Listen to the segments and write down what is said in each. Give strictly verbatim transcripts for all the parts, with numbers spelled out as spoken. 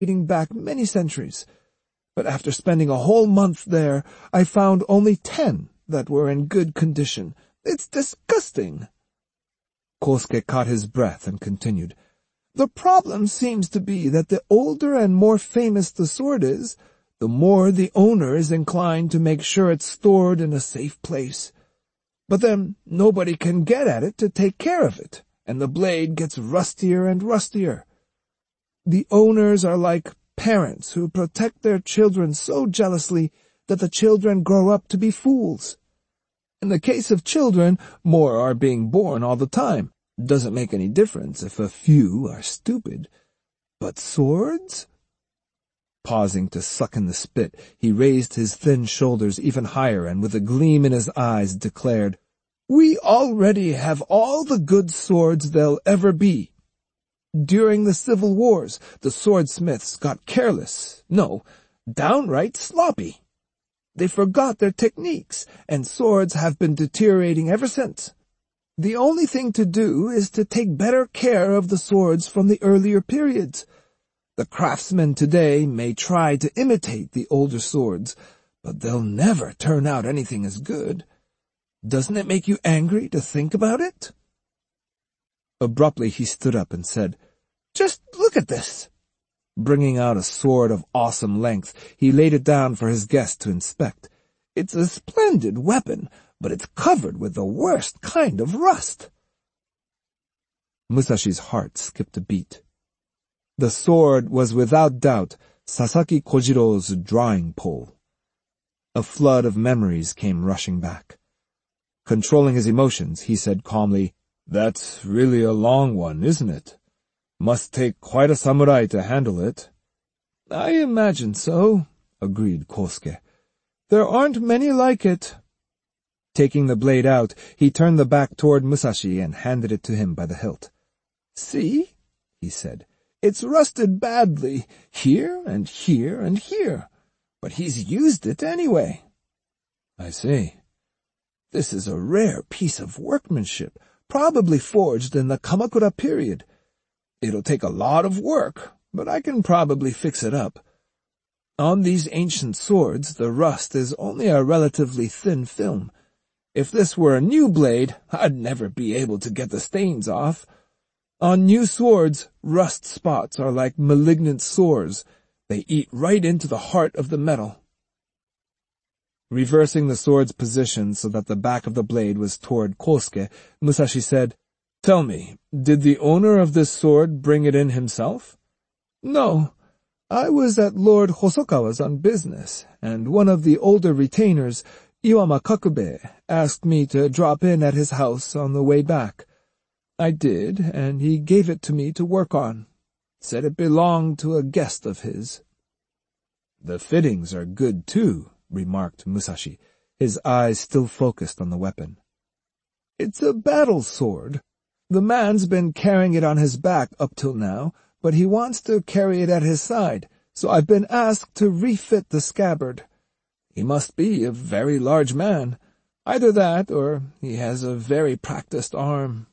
dating back many centuries. But after spending a whole month there, I found only ten that were in good condition. It's disgusting. Kosuke caught his breath and continued. The problem seems to be that the older and more famous the sword is, the more the owner is inclined to make sure it's stored in a safe place. But then nobody can get at it to take care of it, and the blade gets rustier and rustier. The owners are like parents who protect their children so jealously that the children grow up to be fools. In the case of children, more are being born all the time. Doesn't make any difference if a few are stupid. But swords? Pausing to suck in the spit, he raised his thin shoulders even higher and with a gleam in his eyes declared, We already have all the good swords there'll ever be. During the civil wars, the swordsmiths got careless, no, downright sloppy. They forgot their techniques, and swords have been deteriorating ever since. The only thing to do is to take better care of the swords from the earlier periods. The craftsmen today may try to imitate the older swords, but they'll never turn out anything as good. Doesn't it make you angry to think about it? Abruptly he stood up and said, Just look at this. Bringing out a sword of awesome length, he laid it down for his guest to inspect. It's a splendid weapon, but it's covered with the worst kind of rust. Musashi's heart skipped a beat. The sword was without doubt Sasaki Kojiro's drawing pole. A flood of memories came rushing back. Controlling his emotions, he said calmly, That's really a long one, isn't it? Must take quite a samurai to handle it. I imagine so, agreed Kosuke. There aren't many like it. Taking the blade out, he turned the back toward Musashi and handed it to him by the hilt. See, he said, it's rusted badly, here and here and here, but he's used it anyway. I see. This is a rare piece of workmanship, probably forged in the Kamakura period. It'll take a lot of work, but I can probably fix it up. On these ancient swords, the rust is only a relatively thin film. If this were a new blade, I'd never be able to get the stains off. On new swords, rust spots are like malignant sores. They eat right into the heart of the metal. Reversing the sword's position so that the back of the blade was toward Kosuke, Musashi said, Tell me, did the owner of this sword bring it in himself? No. I was at Lord Hosokawa's on business, and one of the older retainers, Iwama Kakube, asked me to drop in at his house on the way back. I did, and he gave it to me to work on. Said it belonged to a guest of his. The fittings are good, too, remarked Musashi, his eyes still focused on the weapon. It's a battle sword. The man's been carrying it on his back up till now, but he wants to carry it at his side, so I've been asked to refit the scabbard. He must be a very large man. Either that, or he has a very practiced arm.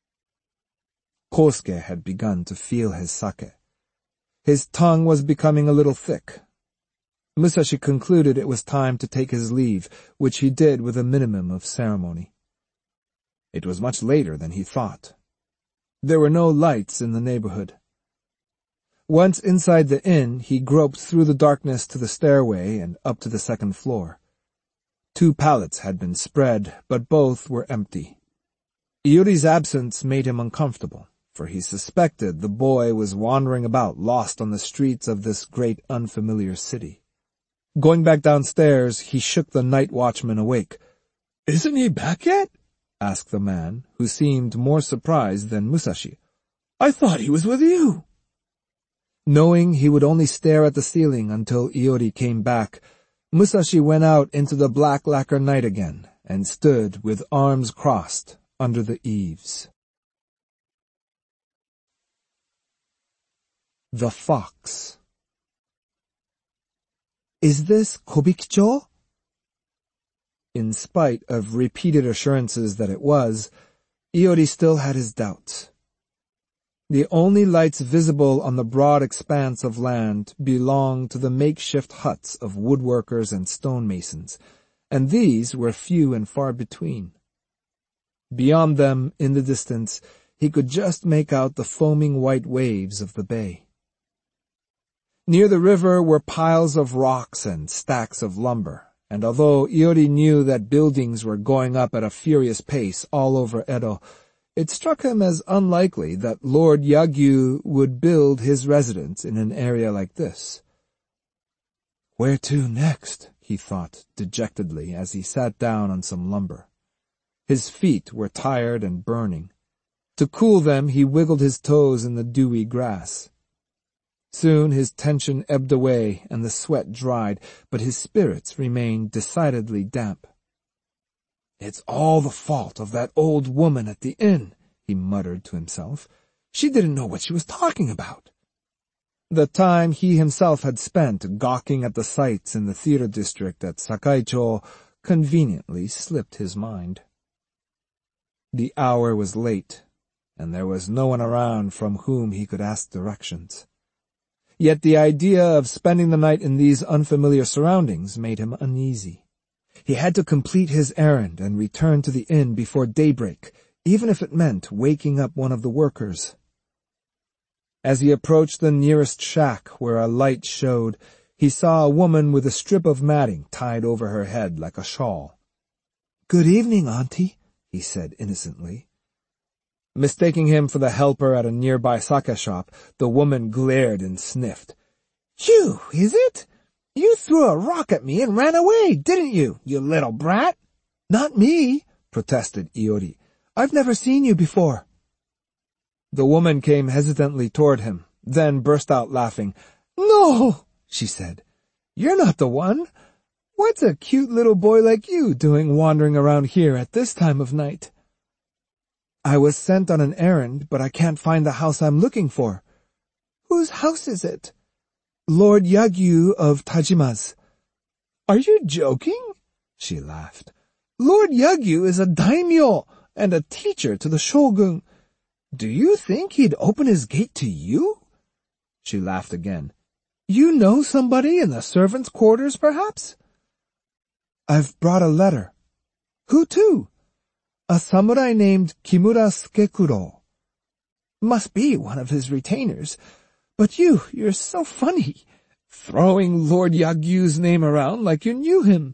Kosuke had begun to feel his sake. His tongue was becoming a little thick. Musashi concluded it was time to take his leave, which he did with a minimum of ceremony. It was much later than he thought. There were no lights in the neighborhood. Once inside the inn, he groped through the darkness to the stairway and up to the second floor. Two pallets had been spread, but both were empty. Iori's absence made him uncomfortable, for he suspected the boy was wandering about lost on the streets of this great unfamiliar city. Going back downstairs, he shook the night watchman awake. "Isn't he back yet?" asked the man, who seemed more surprised than Musashi. "I thought he was with you." Knowing he would only stare at the ceiling until Iori came back, Musashi went out into the black lacquer night again and stood with arms crossed under the eaves. The Fox. "Is this Kobikicho?" In spite of repeated assurances that it was, Iori still had his doubts. The only lights visible on the broad expanse of land belonged to the makeshift huts of woodworkers and stonemasons, and these were few and far between. Beyond them, in the distance, he could just make out the foaming white waves of the bay. Near the river were piles of rocks and stacks of lumber, and although Iori knew that buildings were going up at a furious pace all over Edo, it struck him as unlikely that Lord Yagyu would build his residence in an area like this. Where to next? He thought dejectedly as he sat down on some lumber. His feet were tired and burning. To cool them, he wiggled his toes in the dewy grass. Soon his tension ebbed away and the sweat dried, but his spirits remained decidedly damp. "It's all the fault of that old woman at the inn," he muttered to himself. "She didn't know what she was talking about." The time he himself had spent gawking at the sights in the theater district at Sakaicho conveniently slipped his mind. The hour was late, and there was no one around from whom he could ask directions. Yet the idea of spending the night in these unfamiliar surroundings made him uneasy. He had to complete his errand and return to the inn before daybreak, even if it meant waking up one of the workers. As he approached the nearest shack where a light showed, he saw a woman with a strip of matting tied over her head like a shawl. "Good evening, Auntie," he said innocently. Mistaking him for the helper at a nearby sake shop, the woman glared and sniffed. "You, is it? You threw a rock at me and ran away, didn't you, you little brat?" "Not me," protested Iori. "I've never seen you before." The woman came hesitantly toward him, then burst out laughing. "No," she said. "You're not the one. What's a cute little boy like you doing wandering around here at this time of night?" "I was sent on an errand, but I can't find the house I'm looking for." "Whose house is it?" "Lord Yagyu of Tajima's." "Are you joking?" She laughed. "Lord Yagyu is a daimyo and a teacher to the shogun. Do you think he'd open his gate to you?" She laughed again. "You know somebody in the servants' quarters, perhaps?" "I've brought a letter." "Who to?" "A samurai named Kimura Sukekuro." "Must be one of his retainers. But you, you're so funny, throwing Lord Yagyu's name around like you knew him."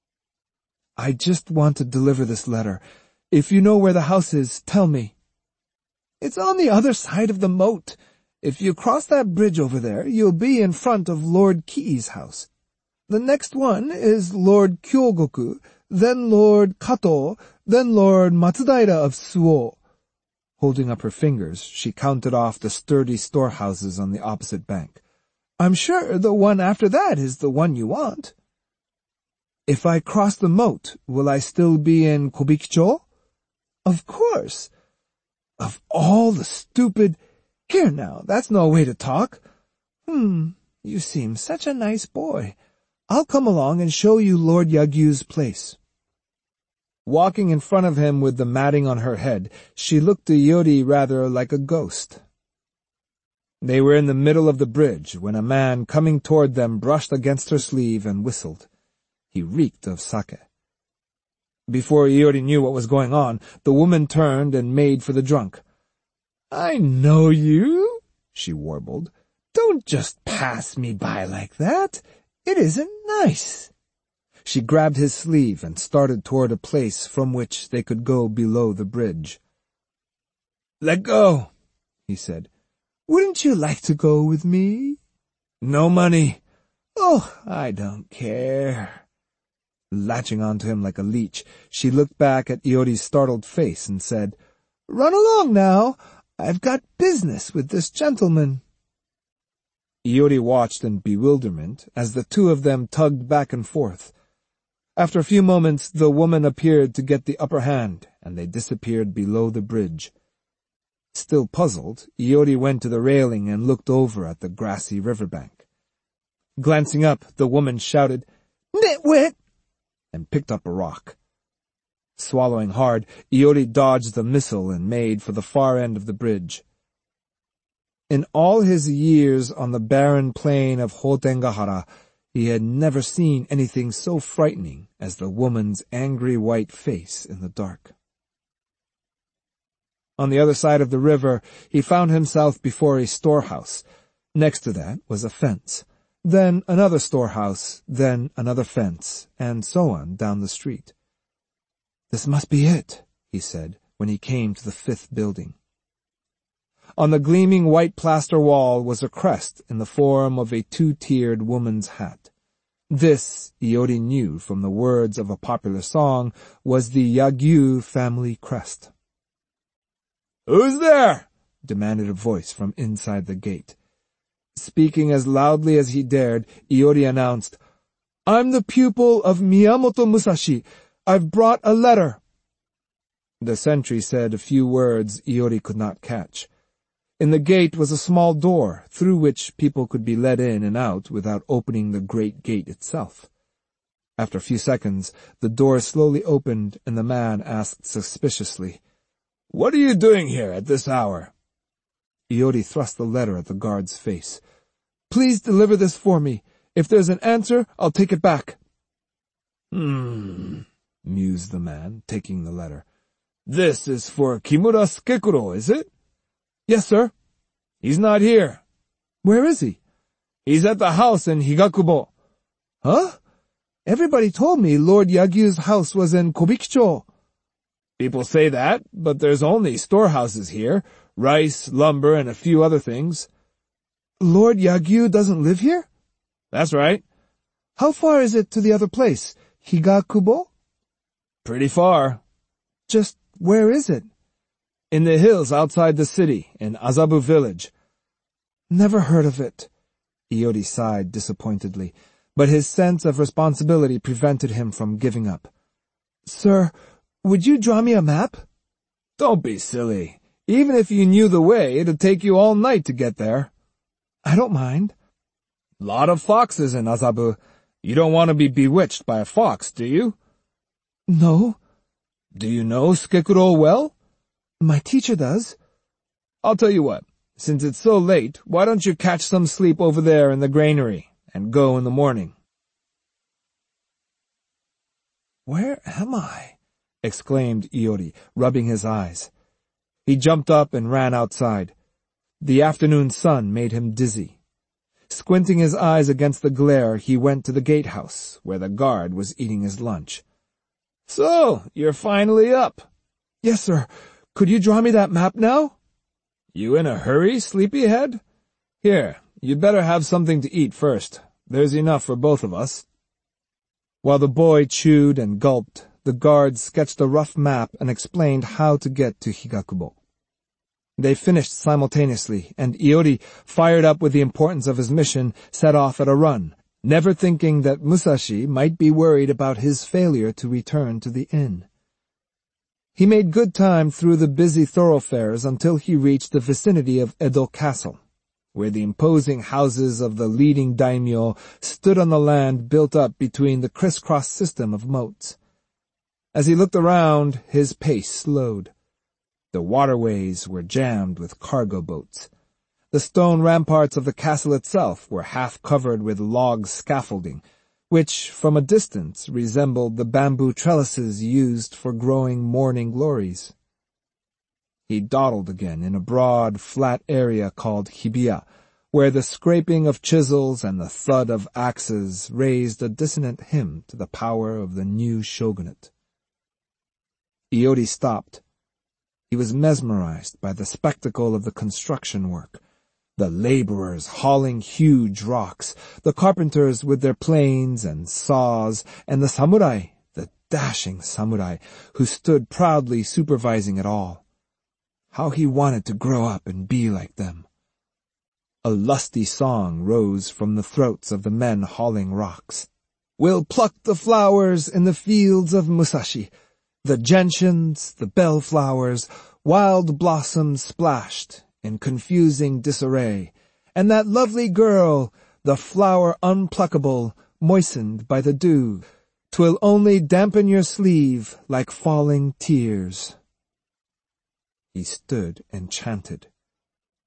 "I just want to deliver this letter. If you know where the house is, tell me." "It's on the other side of the moat. If you cross that bridge over there, you'll be in front of Lord Kii's house. The next one is Lord Kyogoku, then Lord Kato, then Lord Matsudaira of Suo." Holding up her fingers, she counted off the sturdy storehouses on the opposite bank. "I'm sure the one after that is the one you want." "If I cross the moat, will I still be in Kobikicho?" "Of course." "Of all the stupid— Here now, that's no way to talk." "Hmm, you seem such a nice boy. I'll come along and show you Lord Yagyu's place." Walking in front of him with the matting on her head, she looked to Iori rather like a ghost. They were in the middle of the bridge when a man coming toward them brushed against her sleeve and whistled. He reeked of sake. Before Iori knew what was going on, the woman turned and made for the drunk. "I know you," she warbled. "Don't just pass me by like that. It isn't nice." She grabbed his sleeve and started toward a place from which they could go below the bridge. "Let go," he said. "Wouldn't you like to go with me?" "No money." "Oh, I don't care." Latching onto him like a leech, she looked back at Iori's startled face and said, "Run along now. I've got business with this gentleman." Iori watched in bewilderment as the two of them tugged back and forth. After a few moments, the woman appeared to get the upper hand, and they disappeared below the bridge. Still puzzled, Iori went to the railing and looked over at the grassy riverbank. Glancing up, the woman shouted, "Nitwit!" and picked up a rock. Swallowing hard, Iori dodged the missile and made for the far end of the bridge. In all his years on the barren plain of Hotengahara, he had never seen anything so frightening as the woman's angry white face in the dark. On the other side of the river, he found himself before a storehouse. Next to that was a fence, then another storehouse, then another fence, and so on down the street. "This must be it," he said, when he came to the fifth building. On the gleaming white plaster wall was a crest in the form of a two-tiered woman's hat. This, Iori knew from the words of a popular song, was the Yagyu family crest. "Who's there?" demanded a voice from inside the gate. Speaking as loudly as he dared, Iori announced, "I'm the pupil of Miyamoto Musashi. I've brought a letter." The sentry said a few words Iori could not catch. In the gate was a small door, through which people could be let in and out without opening the great gate itself. After a few seconds, the door slowly opened, and the man asked suspiciously, "What are you doing here at this hour?" Iori thrust the letter at the guard's face. "Please deliver this for me. If there's an answer, I'll take it back." Hmm, mused the man, taking the letter. "This is for Kimura Skekuro, is it?" "Yes, sir." "He's not here." "Where is he?" "He's at the house in Higakubo." "Huh? Everybody told me Lord Yagyu's house was in Kobikicho." "People say that, but there's only storehouses here, rice, lumber, and a few other things." "Lord Yagyu doesn't live here?" "That's right." "How far is it to the other place, Higakubo?" "Pretty far." "Just where is it?" "In the hills outside the city, in Azabu village." "Never heard of it." Iori sighed disappointedly, but his sense of responsibility prevented him from giving up. "Sir, would you draw me a map?" "Don't be silly. Even if you knew the way, it'd take you all night to get there." "I don't mind." "Lot of foxes in Azabu. You don't want to be bewitched by a fox, do you?" "No." "Do you know Skekuro well?" "My teacher does." "I'll tell you what. Since it's so late, why don't you catch some sleep over there in the granary, and go in the morning?" "Where am I?" exclaimed Iori, rubbing his eyes. He jumped up and ran outside. The afternoon sun made him dizzy. Squinting his eyes against the glare, he went to the gatehouse, where the guard was eating his lunch. "So, you're finally up." "Yes, sir. Could you draw me that map now?" "You in a hurry, sleepyhead? Here, you'd better have something to eat first. There's enough for both of us." While the boy chewed and gulped, the guard sketched a rough map and explained how to get to Higakubo. They finished simultaneously, and Iori, fired up with the importance of his mission, set off at a run, never thinking that Musashi might be worried about his failure to return to the inn. He made good time through the busy thoroughfares until he reached the vicinity of Edo Castle, where the imposing houses of the leading daimyo stood on the land built up between the crisscross system of moats. As he looked around, his pace slowed. The waterways were jammed with cargo boats. The stone ramparts of the castle itself were half covered with log scaffolding, which, from a distance, resembled the bamboo trellises used for growing morning glories. He dawdled again in a broad, flat area called Hibiya, where the scraping of chisels and the thud of axes raised a dissonant hymn to the power of the new shogunate. Iori stopped. He was mesmerized by the spectacle of the construction work. The laborers hauling huge rocks, the carpenters with their planes and saws, and the samurai, the dashing samurai, who stood proudly supervising it all. How he wanted to grow up and be like them. A lusty song rose from the throats of the men hauling rocks. "We'll pluck the flowers in the fields of Musashi. The gentians, the bellflowers, wild blossoms splashed in confusing disarray, and that lovely girl, the flower unpluckable, moistened by the dew, 'twill only dampen your sleeve like falling tears." He stood enchanted.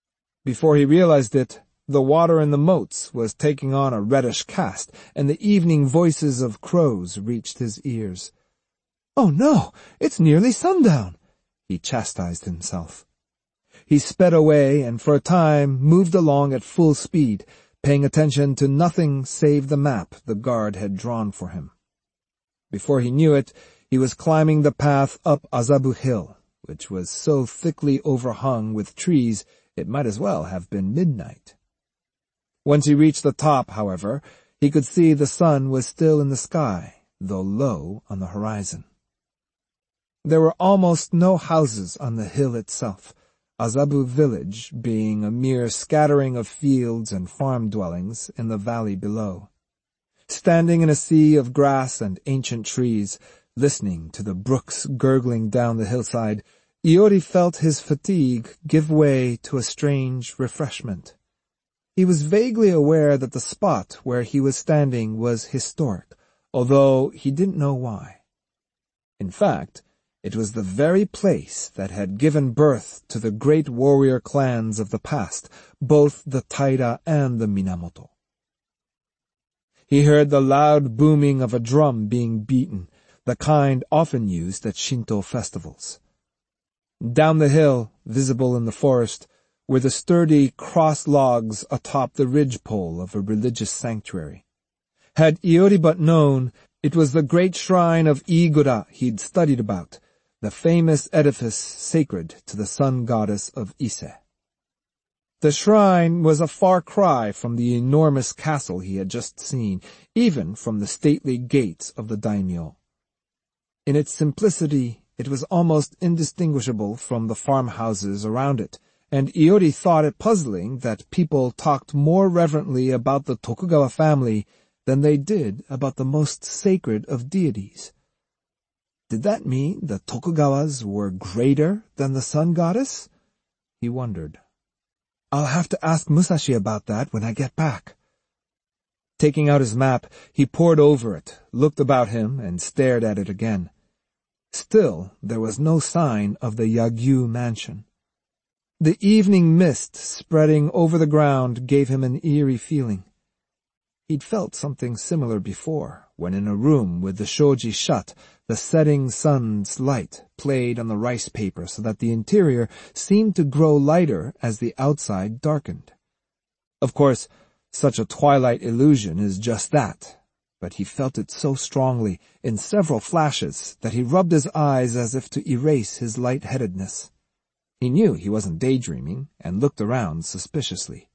Before he realized it, the water in the moats was taking on a reddish cast, and the evening voices of crows reached his ears. "Oh no, it's nearly sundown," he chastised himself. He sped away and for a time moved along at full speed, paying attention to nothing save the map the guard had drawn for him. Before he knew it, he was climbing the path up Azabu Hill, which was so thickly overhung with trees it might as well have been midnight. Once he reached the top, however, he could see the sun was still in the sky, though low on the horizon. There were almost no houses on the hill itself, Azabu village being a mere scattering of fields and farm dwellings in the valley below. Standing in a sea of grass and ancient trees, listening to the brooks gurgling down the hillside, Iori felt his fatigue give way to a strange refreshment. He was vaguely aware that the spot where he was standing was historic, although he didn't know why. In fact, it was the very place that had given birth to the great warrior clans of the past, both the Taira and the Minamoto. He heard the loud booming of a drum being beaten, the kind often used at Shinto festivals. Down the hill, visible in the forest, were the sturdy cross logs atop the ridgepole of a religious sanctuary. Had Iori but known, it was the great shrine of Igura he'd studied about, the famous edifice sacred to the sun goddess of Ise. The shrine was a far cry from the enormous castle he had just seen, even from the stately gates of the daimyo. In its simplicity, it was almost indistinguishable from the farmhouses around it, and Iori thought it puzzling that people talked more reverently about the Tokugawa family than they did about the most sacred of deities. Did that mean the Tokugawas were greater than the sun goddess? He wondered. I'll have to ask Musashi about that when I get back. Taking out his map, he pored over it, looked about him, and stared at it again. Still, there was no sign of the Yagyu mansion. The evening mist spreading over the ground gave him an eerie feeling. He'd felt something similar before, when in a room with the shoji shut, the setting sun's light played on the rice paper so that the interior seemed to grow lighter as the outside darkened. Of course, such a twilight illusion is just that, but he felt it so strongly, in several flashes, that he rubbed his eyes as if to erase his light-headedness. He knew he wasn't daydreaming, and looked around suspiciously.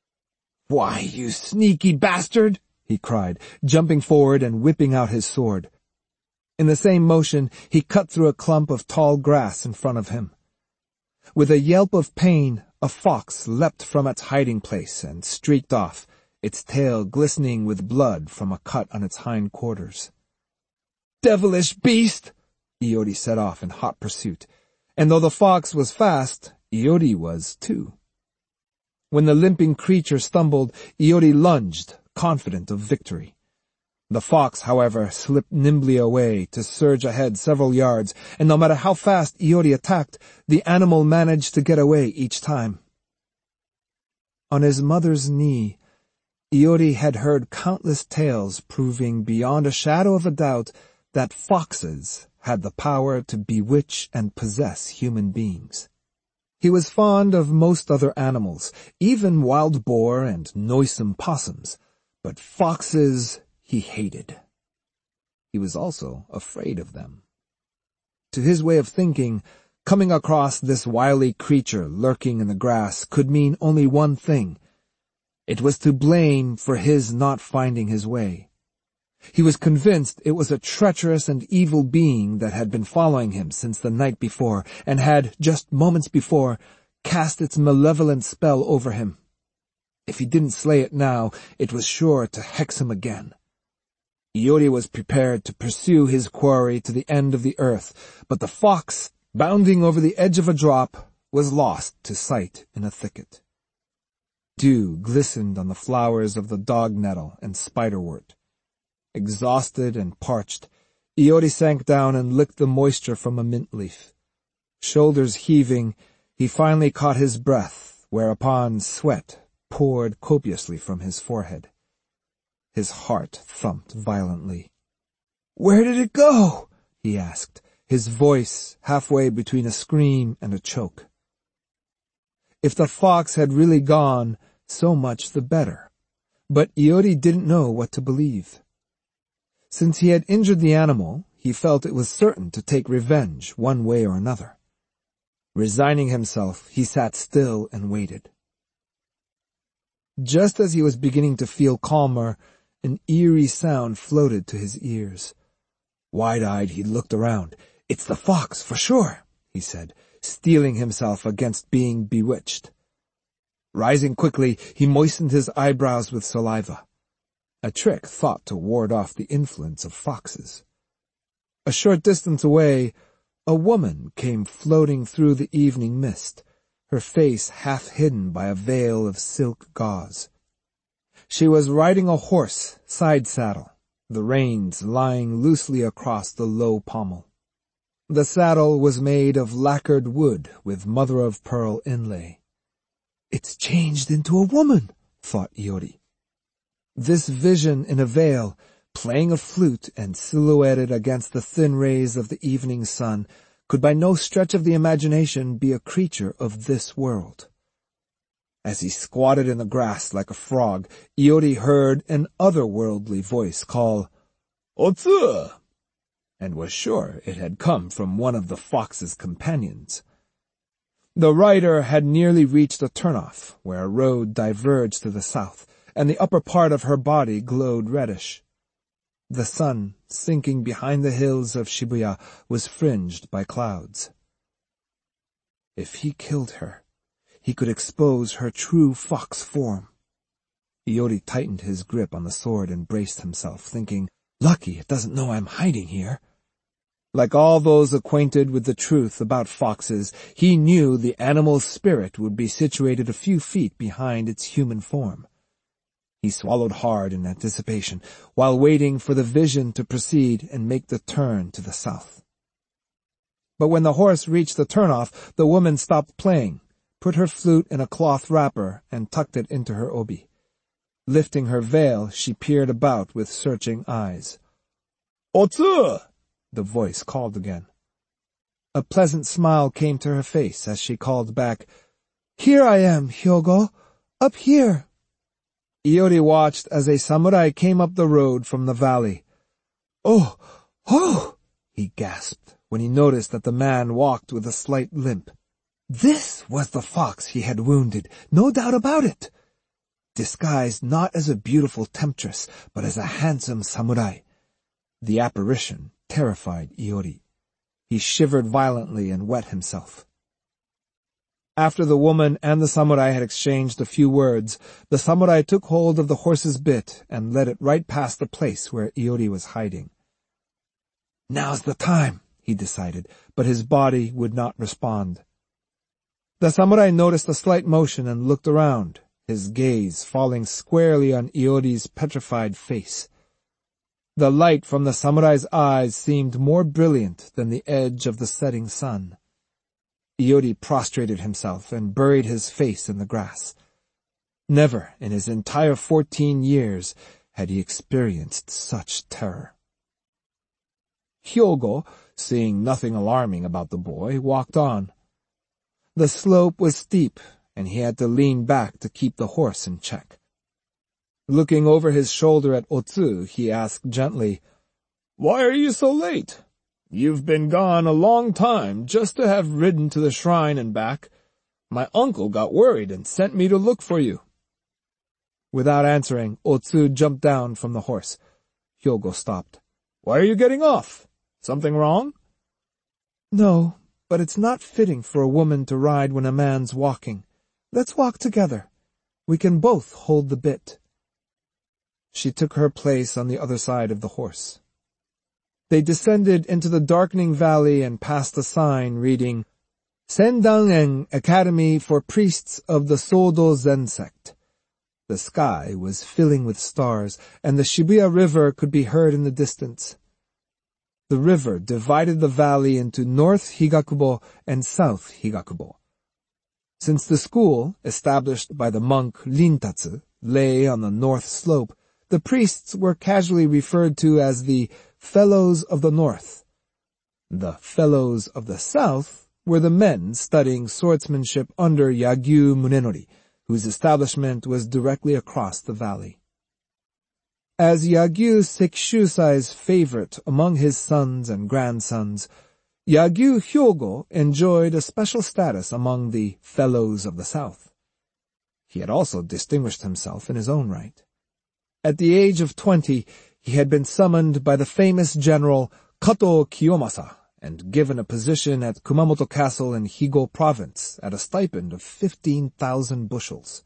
"Why, you sneaky bastard!" he cried, jumping forward and whipping out his sword. In the same motion, he cut through a clump of tall grass in front of him. With a yelp of pain, a fox leapt from its hiding place and streaked off, its tail glistening with blood from a cut on its hind quarters. "Devilish beast!" Iori set off in hot pursuit, and though the fox was fast, Iori was too. When the limping creature stumbled, Iori lunged, confident of victory. The fox, however, slipped nimbly away to surge ahead several yards, and no matter how fast Iori attacked, the animal managed to get away each time. On his mother's knee, Iori had heard countless tales proving beyond a shadow of a doubt that foxes had the power to bewitch and possess human beings. He was fond of most other animals, even wild boar and noisome possums, but foxes he hated. He was also afraid of them. To his way of thinking, coming across this wily creature lurking in the grass could mean only one thing. It was to blame for his not finding his way. He was convinced it was a treacherous and evil being that had been following him since the night before, and had, just moments before, cast its malevolent spell over him. If he didn't slay it now, it was sure to hex him again. Iori was prepared to pursue his quarry to the end of the earth, but the fox, bounding over the edge of a drop, was lost to sight in a thicket. Dew glistened on the flowers of the dog-nettle and spiderwort. Exhausted and parched, Iori sank down and licked the moisture from a mint leaf. Shoulders heaving, he finally caught his breath whereupon sweat poured copiously from his forehead. His heart thumped violently. "Where did it go?" he asked, his voice halfway between a scream and a choke. If the fox had really gone, so much the better. But Iori didn't know what to believe. Since he had injured the animal, he felt it was certain to take revenge one way or another. Resigning himself, he sat still and waited. Just as he was beginning to feel calmer, an eerie sound floated to his ears. Wide-eyed, he looked around. "It's the fox, for sure," he said, steeling himself against being bewitched. Rising quickly, he moistened his eyebrows with saliva, a trick thought to ward off the influence of foxes. A short distance away, a woman came floating through the evening mist, her face half hidden by a veil of silk gauze. She was riding a horse, side saddle, the reins lying loosely across the low pommel. The saddle was made of lacquered wood with mother-of-pearl inlay. "It's changed into a woman," thought Iori. This vision in a veil, playing a flute and silhouetted against the thin rays of the evening sun, could by no stretch of the imagination be a creature of this world. As he squatted in the grass like a frog, Iori heard an otherworldly voice call, "Otsu!" and was sure it had come from one of the fox's companions. The rider had nearly reached a turnoff, where a road diverged to the south, and the upper part of her body glowed reddish. The sun, sinking behind the hills of Shibuya, was fringed by clouds. If he killed her, he could expose her true fox form. Iori tightened his grip on the sword and braced himself, thinking, "Lucky it doesn't know I'm hiding here." Like all those acquainted with the truth about foxes, he knew the animal's spirit would be situated a few feet behind its human form. He swallowed hard in anticipation, while waiting for the vision to proceed and make the turn to the south. But when the horse reached the turnoff, the woman stopped playing, put her flute in a cloth wrapper, and tucked it into her obi. Lifting her veil, she peered about with searching eyes. "Otsu!" the voice called again. A pleasant smile came to her face as she called back, "Here I am, Hyogo, up here." Iori watched as a samurai came up the road from the valley. "Oh, oh!" he gasped when he noticed that the man walked with a slight limp. This was the fox he had wounded, no doubt about it. Disguised not as a beautiful temptress, but as a handsome samurai. The apparition terrified Iori. He shivered violently and wet himself. After the woman and the samurai had exchanged a few words, the samurai took hold of the horse's bit and led it right past the place where Iori was hiding. Now's the time, he decided, but his body would not respond. The samurai noticed a slight motion and looked around, his gaze falling squarely on Iori's petrified face. The light from the samurai's eyes seemed more brilliant than the edge of the setting sun. Iori prostrated himself and buried his face in the grass. Never in his entire fourteen years had he experienced such terror. Hyogo, seeing nothing alarming about the boy, walked on. The slope was steep, and he had to lean back to keep the horse in check. Looking over his shoulder at Otsu, he asked gently, "Why are you so late? You've been gone a long time just to have ridden to the shrine and back. My uncle got worried and sent me to look for you." Without answering, Otsu jumped down from the horse. Hyogo stopped. "Why are you getting off? Something wrong?" "No, but it's not fitting for a woman to ride when a man's walking. Let's walk together. We can both hold the bit." She took her place on the other side of the horse. They descended into the darkening valley and passed a sign reading, Sendan-en Academy for Priests of the Sodo Zen Sect. The sky was filling with stars, and the Shibuya River could be heard in the distance. The river divided the valley into North Higakubo and South Higakubo. Since the school, established by the monk Rintatsu, lay on the north slope, the priests were casually referred to as the Fellows of the North. The Fellows of the South were the men studying swordsmanship under Yagyu Munenori, whose establishment was directly across the valley. As Yagyu Sekishusai's favorite among his sons and grandsons, Yagyu Hyogo enjoyed a special status among the Fellows of the South. He had also distinguished himself in his own right. At the age of twenty, he had been summoned by the famous general Kato Kiyomasa and given a position at Kumamoto Castle in Higo Province at a stipend of fifteen thousand bushels.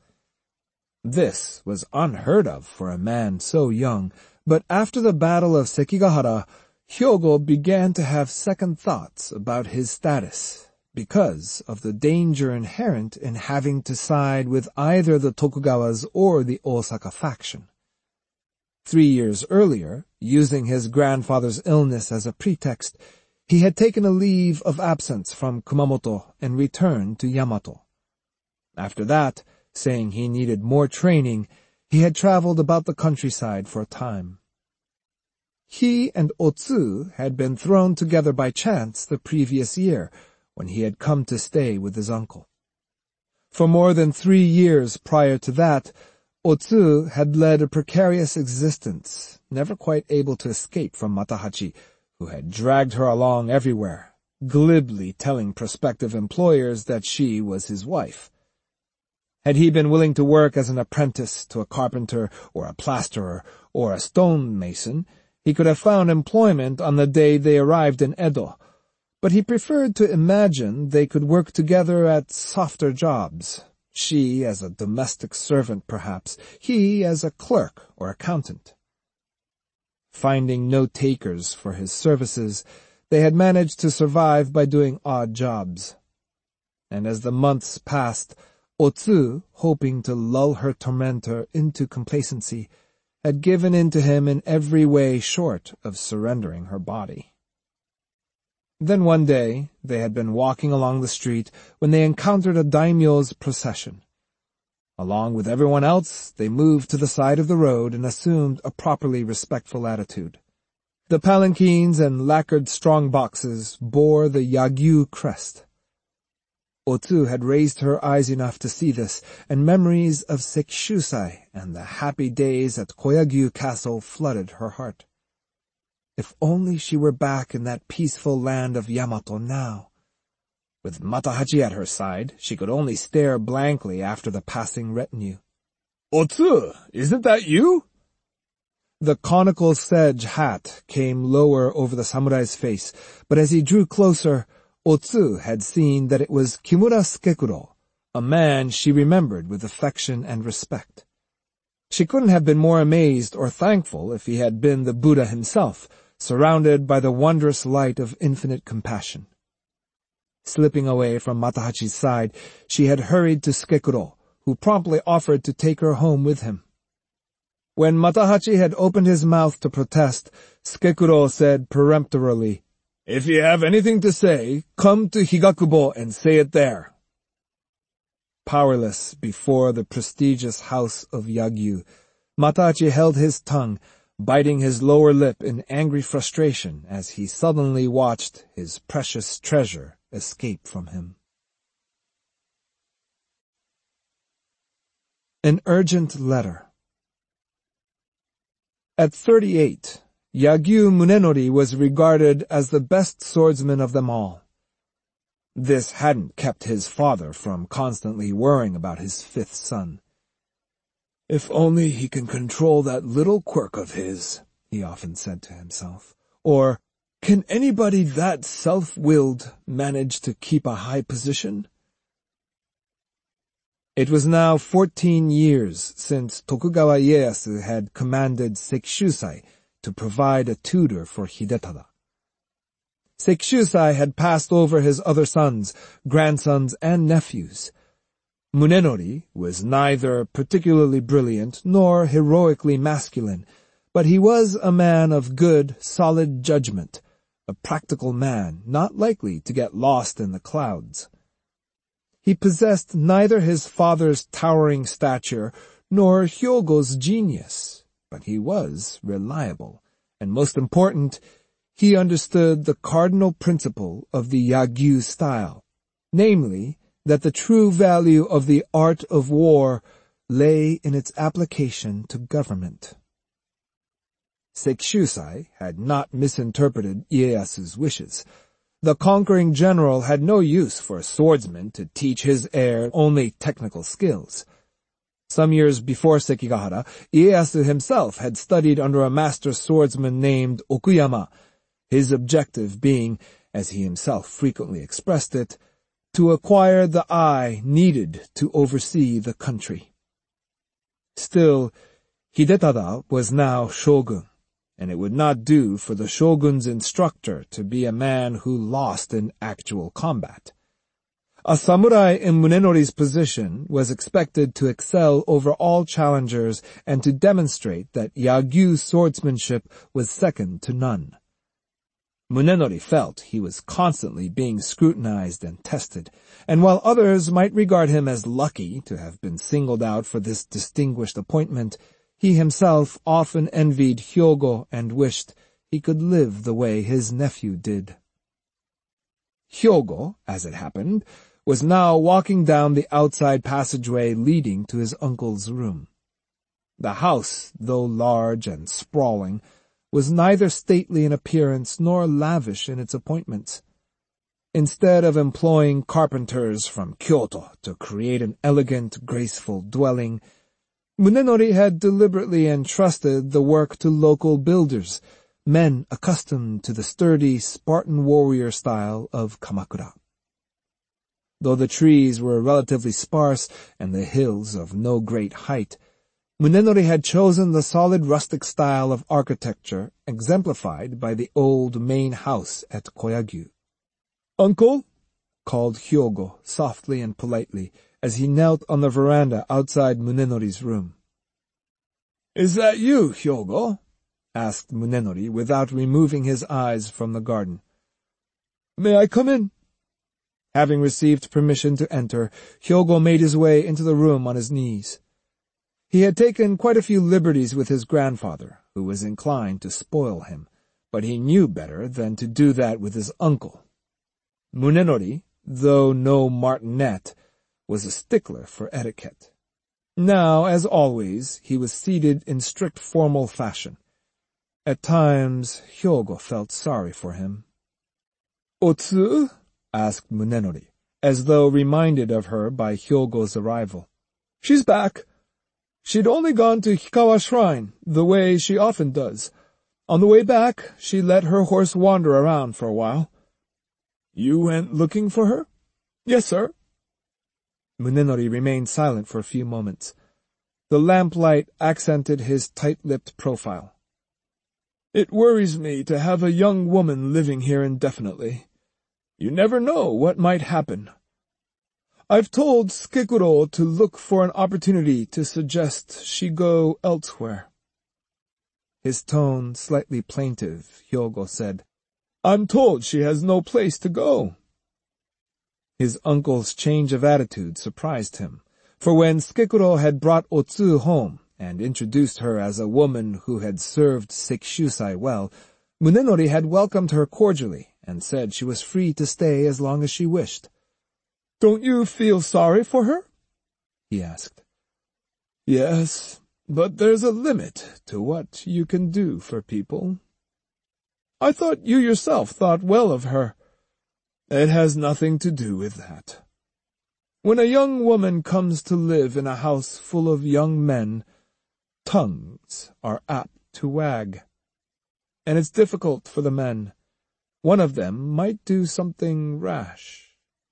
This was unheard of for a man so young, but after the Battle of Sekigahara, Hyogo began to have second thoughts about his status because of the danger inherent in having to side with either the Tokugawas or the Osaka faction. Three years earlier, using his grandfather's illness as a pretext, he had taken a leave of absence from Kumamoto and returned to Yamato. After that, saying he needed more training, he had traveled about the countryside for a time. He and Otsu had been thrown together by chance the previous year, when he had come to stay with his uncle. For more than three years prior to that, Otsu had led a precarious existence, never quite able to escape from Matahachi, who had dragged her along everywhere, glibly telling prospective employers that she was his wife. Had he been willing to work as an apprentice to a carpenter or a plasterer or a stonemason, he could have found employment on the day they arrived in Edo, but he preferred to imagine they could work together at softer jobs, she as a domestic servant perhaps, he as a clerk or accountant. Finding no takers for his services, they had managed to survive by doing odd jobs. And as the months passed, Otsu, hoping to lull her tormentor into complacency, had given in to him in every way short of surrendering her body. Then one day, they had been walking along the street when they encountered a daimyo's procession. Along with everyone else, they moved to the side of the road and assumed a properly respectful attitude. The palanquins and lacquered strong boxes bore the Yagyu crest. Otsu had raised her eyes enough to see this, and memories of Sekishusai and the happy days at Koyagyu Castle flooded her heart. If only she were back in that peaceful land of Yamato now. With Matahachi at her side, she could only stare blankly after the passing retinue. "Otsu, isn't that you?" The conical sedge hat came lower over the samurai's face, but as he drew closer, Otsu had seen that it was Kimura Skekuro, a man she remembered with affection and respect. She couldn't have been more amazed or thankful if he had been the Buddha himself, surrounded by the wondrous light of infinite compassion. Slipping away from Matahachi's side, she had hurried to Skekuro, who promptly offered to take her home with him. When Matahachi had opened his mouth to protest, Skekuro said peremptorily, "If you have anything to say, come to Higakubo and say it there." Powerless before the prestigious house of Yagyu, Matahachi held his tongue, biting his lower lip in angry frustration as he suddenly watched his precious treasure escape from him. An urgent letter. At thirty-eight, Yagyu Munenori was regarded as the best swordsman of them all. This hadn't kept his father from constantly worrying about his fifth son. "If only he can control that little quirk of his," he often said to himself. Or, "Can anybody that self-willed manage to keep a high position?" It was now fourteen years since Tokugawa Ieyasu had commanded Sekishusai to provide a tutor for Hidetada. Sekishusai had passed over his other sons, grandsons, and nephews. Munenori was neither particularly brilliant nor heroically masculine, but he was a man of good, solid judgment, a practical man not likely to get lost in the clouds. he possessed neither his father's towering stature nor Hyogo's genius, but he was reliable, and most important, he understood the cardinal principle of the Yagyu style, namely, that the true value of the art of war lay in its application to government. Sekishusai had not misinterpreted Ieyasu's wishes. The conquering general had no use for a swordsman to teach his heir only technical skills. Some years before Sekigahara, Ieyasu himself had studied under a master swordsman named Okuyama, his objective being, as he himself frequently expressed it, to acquire the eye needed to oversee the country. Still, Hidetada was now shogun, and it would not do for the shogun's instructor to be a man who lost in actual combat. A samurai in Munenori's position was expected to excel over all challengers and to demonstrate that Yagyu swordsmanship was second to none. Munenori felt he was constantly being scrutinized and tested, and while others might regard him as lucky to have been singled out for this distinguished appointment, he himself often envied Hyogo and wished he could live the way his nephew did. Hyogo, as it happened, was now walking down the outside passageway leading to his uncle's room. The house, though large and sprawling, was neither stately in appearance nor lavish in its appointments. Instead of employing carpenters from Kyoto to create an elegant, graceful dwelling, Munenori had deliberately entrusted the work to local builders, men accustomed to the sturdy Spartan warrior style of Kamakura. Though the trees were relatively sparse and the hills of no great height, Munenori had chosen the solid rustic style of architecture exemplified by the old main house at Koyagyu. "Uncle?" called Hyogo softly and politely as he knelt on the veranda outside Munenori's room. "Is that you, Hyogo?" asked Munenori without removing his eyes from the garden. "May I come in?" Having received permission to enter, Hyogo made his way into the room on his knees. He had taken quite a few liberties with his grandfather, who was inclined to spoil him, but he knew better than to do that with his uncle. Munenori, though no martinet, was a stickler for etiquette. Now, as always, he was seated in strict formal fashion. At times, Hyogo felt sorry for him. "Otsu?" asked Munenori, as though reminded of her by Hyogo's arrival. "She's back. She'd only gone to Hikawa Shrine, the way she often does. On the way back, she let her horse wander around for a while." "You went looking for her?" "Yes, sir." Munenori remained silent for a few moments. The lamplight accented his tight-lipped profile. "It worries me to have a young woman living here indefinitely. You never know what might happen. I've told Skikuro to look for an opportunity to suggest she go elsewhere." His tone slightly plaintive, Hyogo said, "I'm told she has no place to go." His uncle's change of attitude surprised him, for when Skikuro had brought Otsu home and introduced her as a woman who had served Sekishusai well, Munenori had welcomed her cordially and said she was free to stay as long as she wished. "Don't you feel sorry for her?" he asked. "Yes, but there's a limit to what you can do for people." "I thought you yourself thought well of her." "It has nothing to do with that. When a young woman comes to live in a house full of young men, tongues are apt to wag. And it's difficult for the men. One of them might do something rash."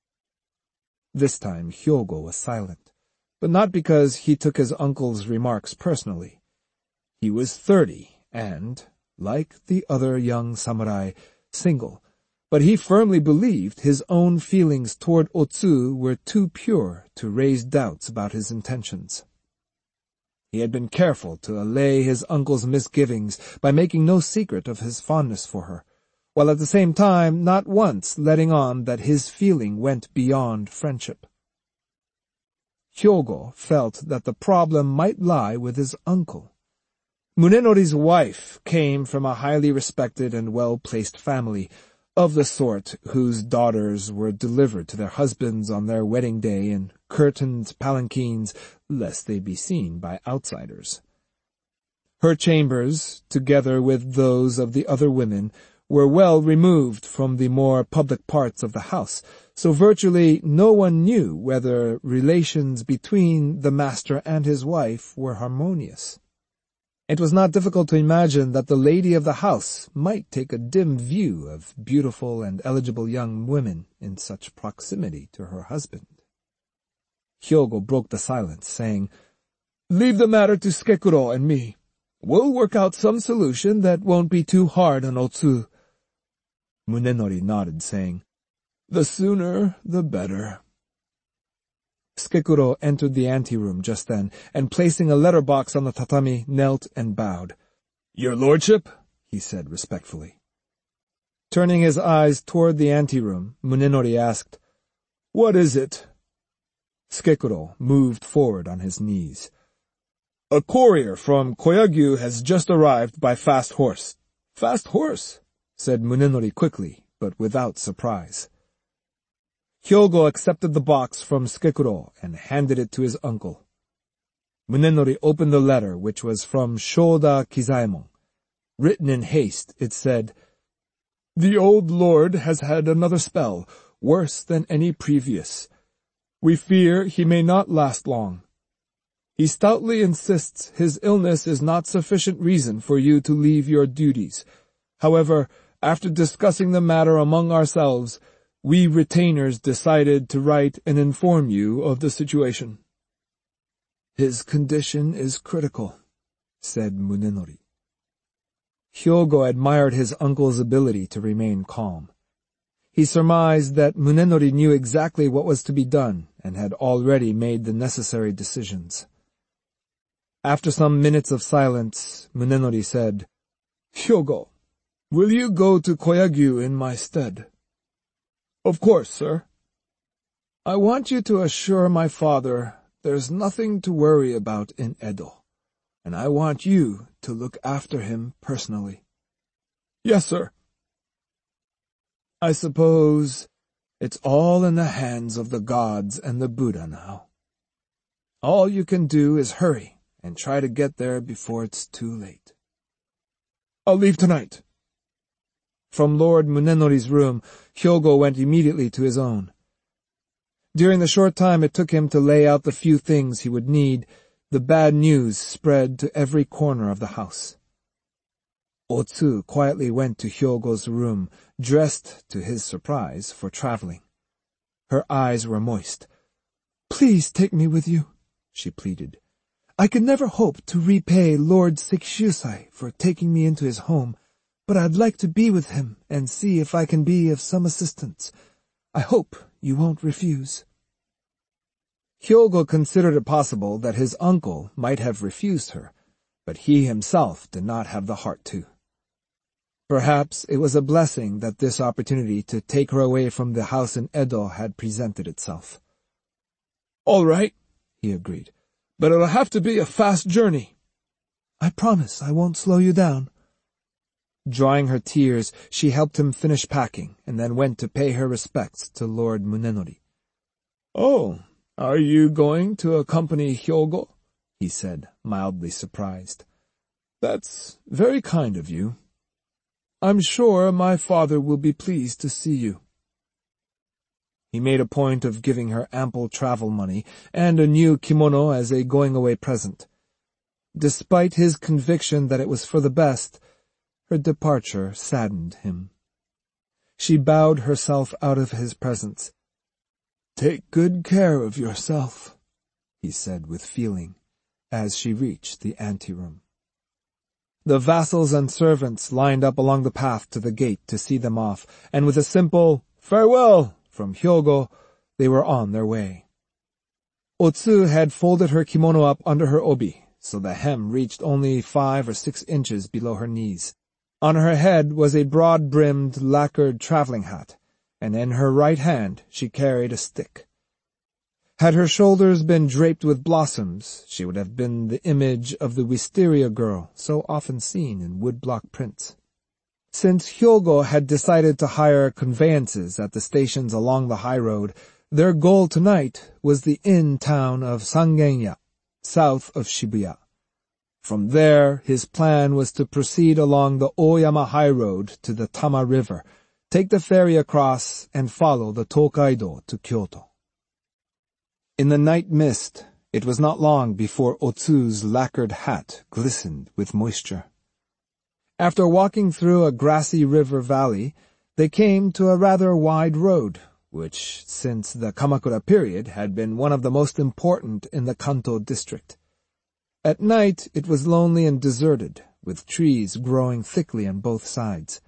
This time Hyogo was silent, but not because he took his uncle's remarks personally. He was thirty and, like the other young samurai, single, but he firmly believed his own feelings toward Otsu were too pure to raise doubts about his intentions. He had been careful to allay his uncle's misgivings by making no secret of his fondness for her, while at the same time not once letting on that his feeling went beyond friendship. Hyogo felt that the problem might lie with his uncle. Munenori's wife came from a highly respected and well-placed family, of the sort whose daughters were delivered to their husbands on their wedding day in curtained palanquins, lest they be seen by outsiders. Her chambers, together with those of the other women, were well removed from the more public parts of the house, so virtually no one knew whether relations between the master and his wife were harmonious. It was not difficult to imagine that the lady of the house might take a dim view of beautiful and eligible young women in such proximity to her husband. Hyogo broke the silence, saying, "Leave the matter to Skekuro and me. We'll work out some solution that won't be too hard on Otsu." Munenori nodded, saying, "The sooner, the better." Skekuro entered the anteroom just then, and placing a letter box on the tatami, knelt and bowed. "Your lordship," he said respectfully. Turning his eyes toward the anteroom, Munenori asked, "What is it?" Skekuro moved forward on his knees. "A courier from Koyagyu has just arrived by fast horse." "Fast horse?" said Munenori quickly, but without surprise. Hyogo accepted the box from Skekuro and handed it to his uncle. Munenori opened the letter, which was from Shoda Kizaemon. Written in haste, it said, "The old lord has had another spell, worse than any previous. We fear he may not last long. He stoutly insists his illness is not sufficient reason for you to leave your duties. However, after discussing the matter among ourselves, we retainers decided to write and inform you of the situation." "His condition is critical," said Munenori. Hyogo admired his uncle's ability to remain calm. He surmised that Munenori knew exactly what was to be done and had already made the necessary decisions. After some minutes of silence, Munenori said, "Hyogo, will you go to Koyagyu in my stead?" "Of course, sir." "I want you to assure my father there's nothing to worry about in Edo, and I want you to look after him personally." "Yes, sir." "I suppose it's all in the hands of the gods and the Buddha now. All you can do is hurry and try to get there before it's too late." "I'll leave tonight." From Lord Munenori's room, Hyogo went immediately to his own. During the short time it took him to lay out the few things he would need, the bad news spread to every corner of the house. Otsu quietly went to Hyogo's room, dressed, to his surprise, for traveling. Her eyes were moist. "Please take me with you," she pleaded. "I could never hope to repay Lord Sekishusai for taking me into his home, but I'd like to be with him and see if I can be of some assistance. I hope you won't refuse." Hyogo considered it possible that his uncle might have refused her, but he himself did not have the heart to. Perhaps it was a blessing that this opportunity to take her away from the house in Edo had presented itself. "All right," he agreed, "but it'll have to be a fast journey." "I promise I won't slow you down." Drying her tears, she helped him finish packing, and then went to pay her respects to Lord Munenori. "Oh, are you going to accompany Hyogo?" he said, mildly surprised. "That's very kind of you. I'm sure my father will be pleased to see you." He made a point of giving her ample travel money and a new kimono as a going-away present. Despite his conviction that it was for the best, her departure saddened him. She bowed herself out of his presence. "Take good care of yourself," he said with feeling, as she reached the anteroom. The vassals and servants lined up along the path to the gate to see them off, and with a simple "farewell" from Hyogo, they were on their way. Otsu had folded her kimono up under her obi, so the hem reached only five or six inches below her knees. On her head was a broad-brimmed, lacquered traveling hat, and in her right hand she carried a stick. Had her shoulders been draped with blossoms, she would have been the image of the wisteria girl so often seen in woodblock prints. Since Hyogo had decided to hire conveyances at the stations along the high road, their goal tonight was the inn town of Sangenya, south of Shibuya. From there, his plan was to proceed along the Oyama High Road to the Tama River, take the ferry across, and follow the Tokaido to Kyoto. In the night mist, it was not long before Otsu's lacquered hat glistened with moisture. After walking through a grassy river valley, they came to a rather wide road, which, since the Kamakura period, had been one of the most important in the Kanto district. At night it was lonely and deserted, with trees growing thickly on both sides.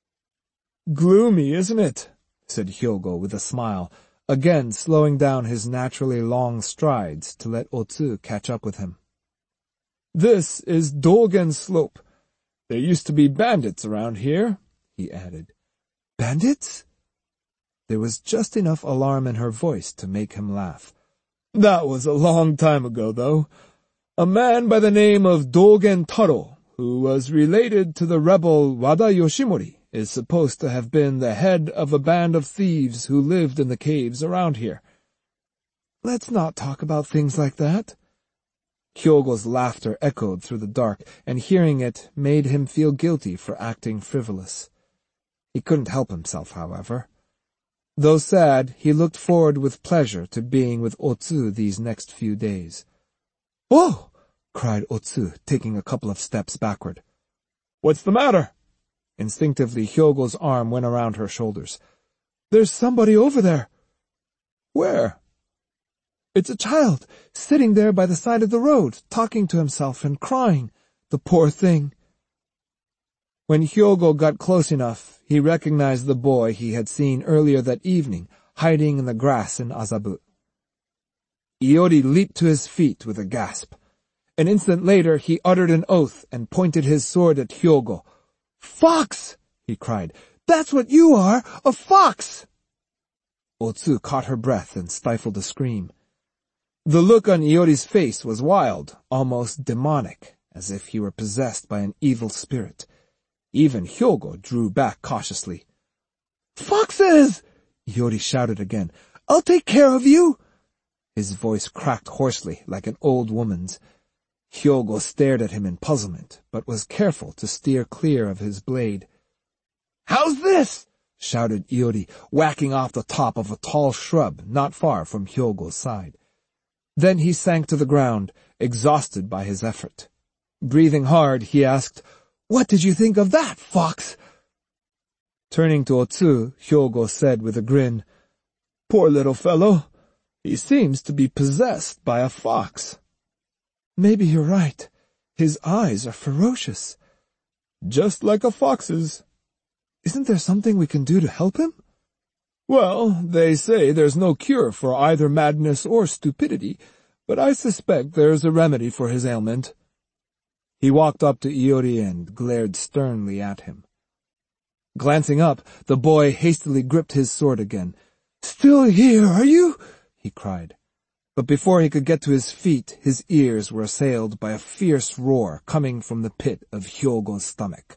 "Gloomy, isn't it?" said Hyogo with a smile, again slowing down his naturally long strides to let Otsu catch up with him. "This is Dogen Slope. There used to be bandits around here," he added. "Bandits?" There was just enough alarm in her voice to make him laugh. "That was a long time ago, though. A man by the name of Dogen Taro, who was related to the rebel Wada Yoshimori, is supposed to have been the head of a band of thieves who lived in the caves around here." "Let's not talk about things like that." Hyogo's laughter echoed through the dark, and hearing it made him feel guilty for acting frivolous. He couldn't help himself, however. Though sad, he looked forward with pleasure to being with Otsu these next few days. "Oh!" cried Otsu, taking a couple of steps backward. "What's the matter?" Instinctively, Hyogo's arm went around her shoulders. "There's somebody over there." "Where?" "It's a child, sitting there by the side of the road, talking to himself and crying. The poor thing." When Hyogo got close enough, he recognized the boy he had seen earlier that evening, hiding in the grass in Azabu. Iori leaped to his feet with a gasp. An instant later, he uttered an oath and pointed his sword at Hyogo. "Fox!" he cried. "That's what you are, a fox!" Otsu caught her breath and stifled a scream. The look on Iori's face was wild, almost demonic, as if he were possessed by an evil spirit. Even Hyogo drew back cautiously. "Foxes!" Iori shouted again. "I'll take care of you!" His voice cracked hoarsely, like an old woman's. Hyogo stared at him in puzzlement, but was careful to steer clear of his blade. "How's this?" shouted Iori, whacking off the top of a tall shrub not far from Hyogo's side. Then he sank to the ground, exhausted by his effort. Breathing hard, he asked, "What did you think of that, fox?" Turning to Otsu, Hyogo said with a grin, "Poor little fellow. He seems to be possessed by a fox." "Maybe you're right. His eyes are ferocious." "Just like a fox's." "Isn't there something we can do to help him?" "Well, they say there's no cure for either madness or stupidity, but I suspect there's a remedy for his ailment." He walked up to Iori and glared sternly at him. Glancing up, the boy hastily gripped his sword again. "Still here, are you?" he cried. But before he could get to his feet, his ears were assailed by a fierce roar coming from the pit of Hyogo's stomach.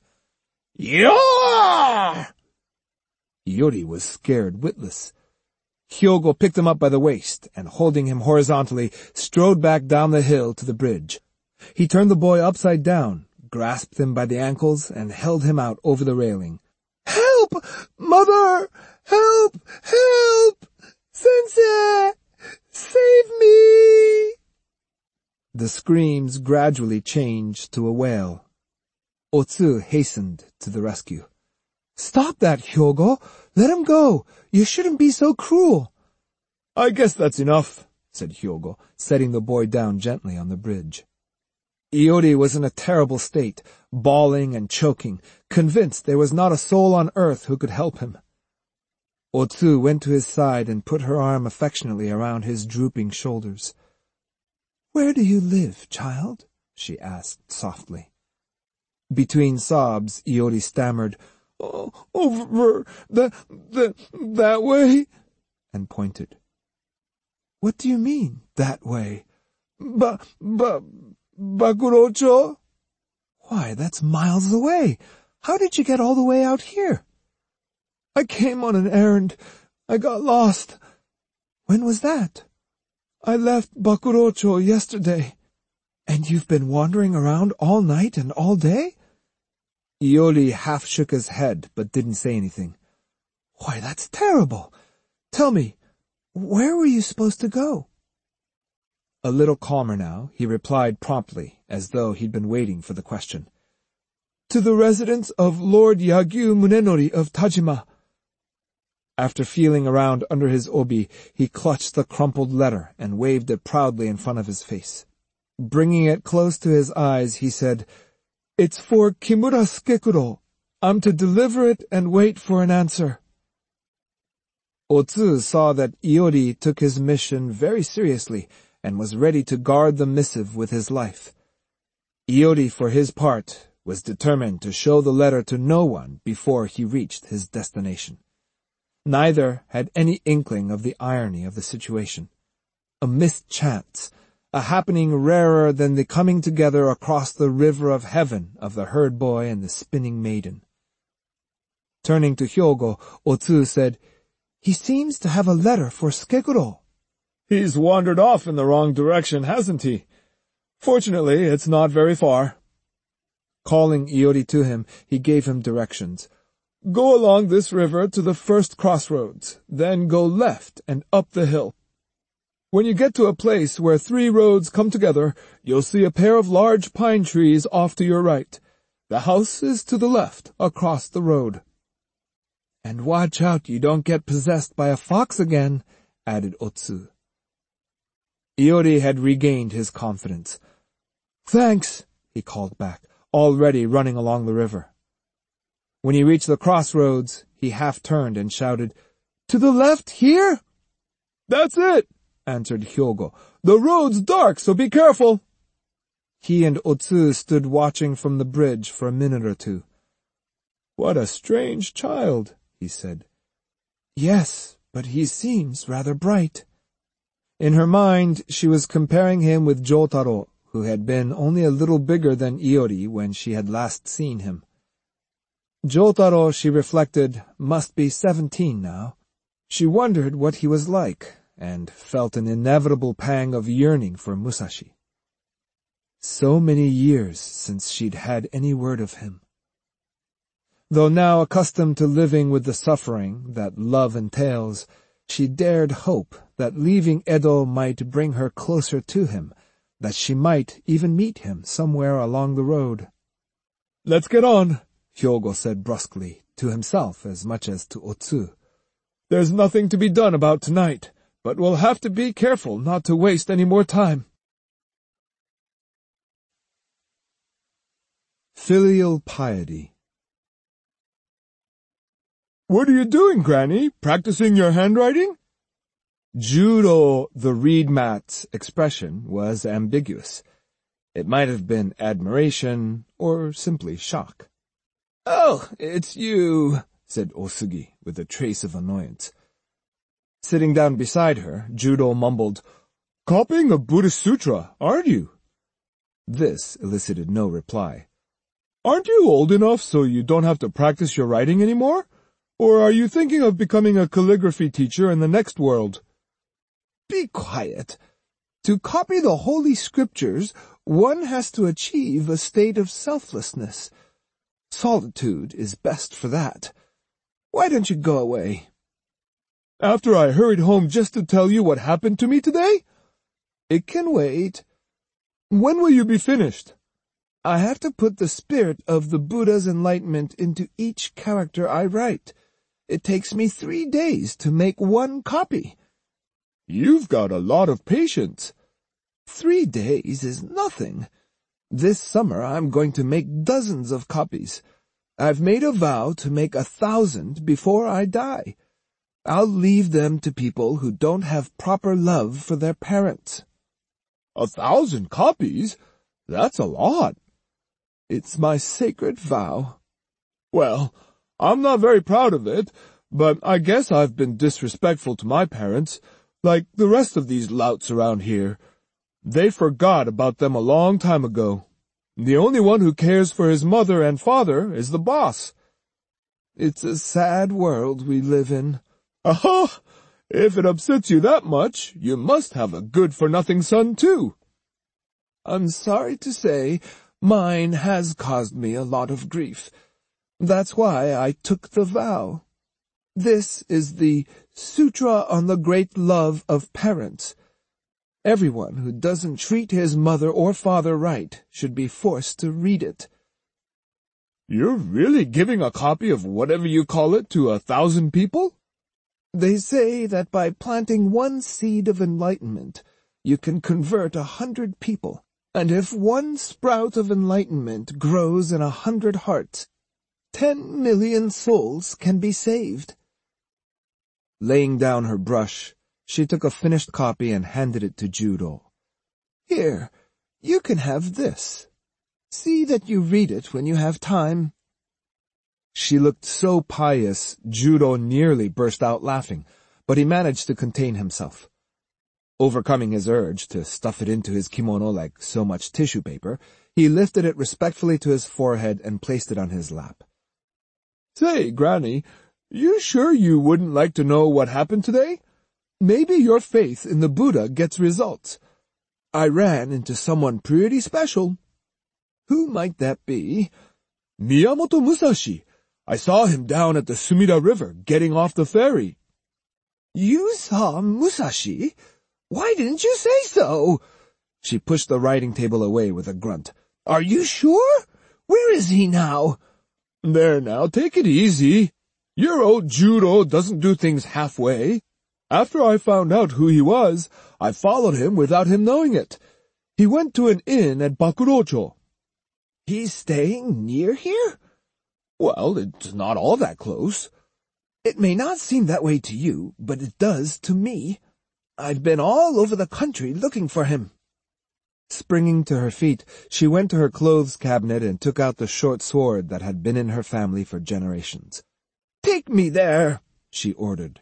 "Yaw!" Iori was scared witless. Hyogo picked him up by the waist and, holding him horizontally, strode back down the hill to the bridge. He turned the boy upside down, grasped him by the ankles, and held him out over the railing. "Help! Mother! Help! Help! Sensei! Save me!" The screams gradually changed to a wail. Otsu hastened to the rescue. "Stop that, Hyogo! Let him go! You shouldn't be so cruel!" "I guess that's enough," said Hyogo, setting the boy down gently on the bridge. Iori was in a terrible state, bawling and choking, convinced there was not a soul on earth who could help him. Otsu went to his side and put her arm affectionately around his drooping shoulders. "Where do you live, child?" she asked softly. Between sobs, Iori stammered, "Oh, over the, the, that way," and pointed. What do you mean, that way? Ba, ba, Bakurocho? Why, that's miles away. How did you get all the way out here? I came on an errand. I got lost. When was that? I left Bakurocho yesterday. And you've been wandering around all night and all day? Iori half shook his head, but didn't say anything. Why, that's terrible. Tell me, where were you supposed to go? A little calmer now, he replied promptly, as though he'd been waiting for the question. To the residence of Lord Yagyu Munenori of Tajima. After feeling around under his obi, he clutched the crumpled letter and waved it proudly in front of his face. Bringing it close to his eyes, he said, It's for Kimura Skekuro. I'm to deliver it and wait for an answer. Otsu saw that Iori took his mission very seriously and was ready to guard the missive with his life. Iori, for his part, was determined to show the letter to no one before he reached his destination. Neither had any inkling of the irony of the situation. A mischance, a happening rarer than the coming together across the river of heaven of the herd boy and the spinning maiden. Turning to Hyogo, Otsu said, He seems to have a letter for Skekuro. He's wandered off in the wrong direction, hasn't he? Fortunately, it's not very far. Calling Iori to him, he gave him directions. Go along this river to the first crossroads, then go left and up the hill. When you get to a place where three roads come together, you'll see a pair of large pine trees off to your right. The house is to the left, across the road. And watch out you don't get possessed by a fox again, added Otsu. Iori had regained his confidence. Thanks, he called back, already running along the river. When he reached the crossroads, he half-turned and shouted, To the left here? That's it, answered Hyogo. The road's dark, so be careful. He and Otsu stood watching from the bridge for a minute or two. What a strange child, he said. Yes, but he seems rather bright. In her mind, she was comparing him with Jotaro, who had been only a little bigger than Iori when she had last seen him. Jotaro, she reflected, must be seventeen now. She wondered what he was like, and felt an inevitable pang of yearning for Musashi. So many years since she'd had any word of him. Though now accustomed to living with the suffering that love entails, she dared hope that leaving Edo might bring her closer to him, that she might even meet him somewhere along the road. Let's get on, Hyogo said brusquely, to himself as much as to Otsu. There's nothing to be done about tonight, but we'll have to be careful not to waste any more time. Filial piety. What are you doing, Granny? Practicing your handwriting? Juro, the reed mat's expression, was ambiguous. It might have been admiration or simply shock. Oh, it's you, said Osugi, with a trace of annoyance. Sitting down beside her, Juro mumbled, Copying a Buddhist sutra, aren't you? This elicited no reply. Aren't you old enough so you don't have to practice your writing anymore? Or are you thinking of becoming a calligraphy teacher in the next world? Be quiet. To copy the Holy Scriptures, one has to achieve a state of selflessness. Solitude is best for that. Why don't you go away? After I hurried home just to tell you what happened to me today? It can wait. When will you be finished? I have to put the spirit of the Buddha's enlightenment into each character I write. It takes me three days to make one copy. You've got a lot of patience. Three days is nothing. This summer I'm going to make dozens of copies. I've made a vow to make a thousand before I die. I'll leave them to people who don't have proper love for their parents. A thousand copies? That's a lot. It's my sacred vow. Well, I'm not very proud of it, but I guess I've been disrespectful to my parents. like the rest of these louts around here. They forgot about them a long time ago. The only one who cares for his mother and father is the boss. It's a sad world we live in. Aha! If it upsets you that much, you must have a good-for-nothing son, too. I'm sorry to say, mine has caused me a lot of grief. That's why I took the vow. This is the Sutra on the Great Love of Parents. Everyone who doesn't treat his mother or father right should be forced to read it. You're really giving a copy of whatever you call it to a thousand people? They say that by planting one seed of enlightenment, you can convert a hundred people. And if one sprout of enlightenment grows in a hundred hearts, ten million souls can be saved. Laying down her brush, she took a finished copy and handed it to Juro. Here, you can have this. See that you read it when you have time. She looked so pious, Juro nearly burst out laughing, but he managed to contain himself. Overcoming his urge to stuff it into his kimono like so much tissue paper, he lifted it respectfully to his forehead and placed it on his lap. Say, Granny, you sure you wouldn't like to know what happened today? Maybe your faith in the Buddha gets results. I ran into someone pretty special. Who might that be? Miyamoto Musashi. I saw him down at the Sumida River, getting off the ferry. You saw Musashi? Why didn't you say so? She pushed the writing table away with a grunt. Are you sure? Where is he now? There now, take it easy. Your old Juro doesn't do things halfway. After I found out who he was, I followed him without him knowing it. He went to an inn at Bakurocho. He's staying near here? Well, it's not all that close. It may not seem that way to you, but it does to me. I've been all over the country looking for him. Springing to her feet, she went to her clothes cabinet and took out the short sword that had been in her family for generations. Take me there, she ordered.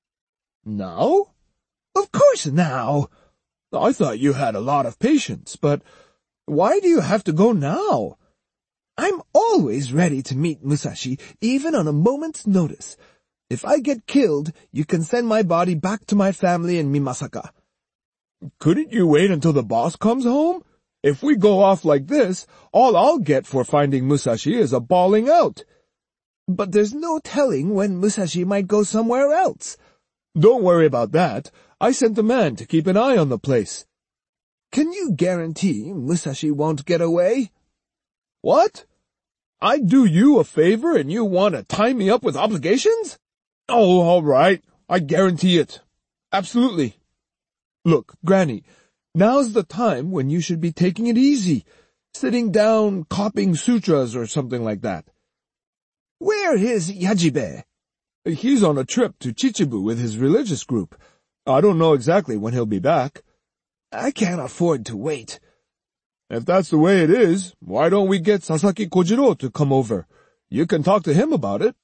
Now? Of course now. I thought you had a lot of patience, but why do you have to go now? I'm always ready to meet Musashi, even on a moment's notice. If I get killed, you can send my body back to my family in Mimasaka. Couldn't you wait until the boss comes home? If we go off like this, all I'll get for finding Musashi is a bawling out. But there's no telling when Musashi might go somewhere else. Don't worry about that. I sent a man to keep an eye on the place. Can you guarantee Musashi won't get away? What? I do you a favor and you want to tie me up with obligations? Oh, all right. I guarantee it. Absolutely. Look, Granny, now's the time when you should be taking it easy, sitting down, copying sutras or something like that. Where is Yajibe? He's on a trip to Chichibu with his religious group. I don't know exactly when he'll be back. I can't afford to wait. If that's the way it is, why don't we get Sasaki Kojiro to come over? You can talk to him about it.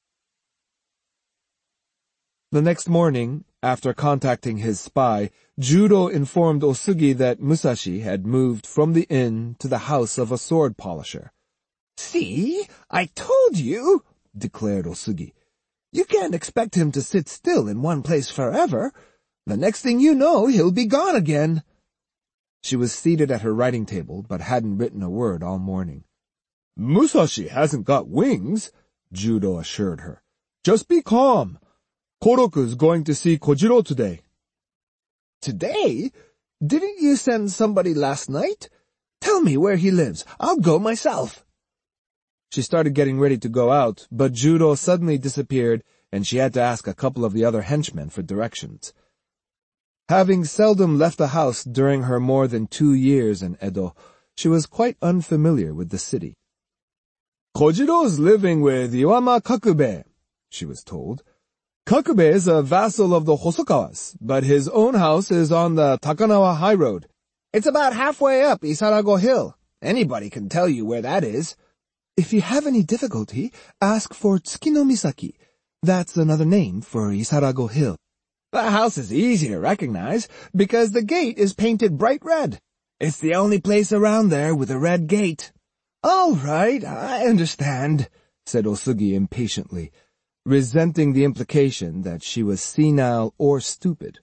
The next morning, after contacting his spy, Juro informed Osugi that Musashi had moved from the inn to the house of a sword polisher. See, I told you, declared Osugi. You can't expect him to sit still in one place forever. The next thing you know, he'll be gone again. She was seated at her writing table, but hadn't written a word all morning. Musashi hasn't got wings, Juro assured her. Just be calm. Koroku's going to see Kojiro today. Today? Didn't you send somebody last night? Tell me where he lives. I'll go myself. She started getting ready to go out, but Juro suddenly disappeared, and she had to ask a couple of the other henchmen for directions. Having seldom left the house during her more than two years in Edo, she was quite unfamiliar with the city. Kojiro's living with Iwama Kakube, she was told. Kakube is a vassal of the Hosokawas, but his own house is on the Takanawa High Road. It's about halfway up Isarago Hill. Anybody can tell you where that is. If you have any difficulty, ask for Tsukino Misaki. That's another name for Isarago Hill. The house is easy to recognize because the gate is painted bright red. It's the only place around there with a red gate. All right, I understand, said Osugi impatiently, resenting the implication that she was senile or stupid.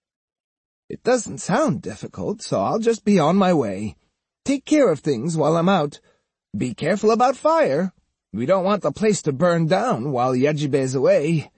It doesn't sound difficult, so I'll just be on my way. Take care of things while I'm out. Be careful about fire. We don't want the place to burn down while Yajibe's away.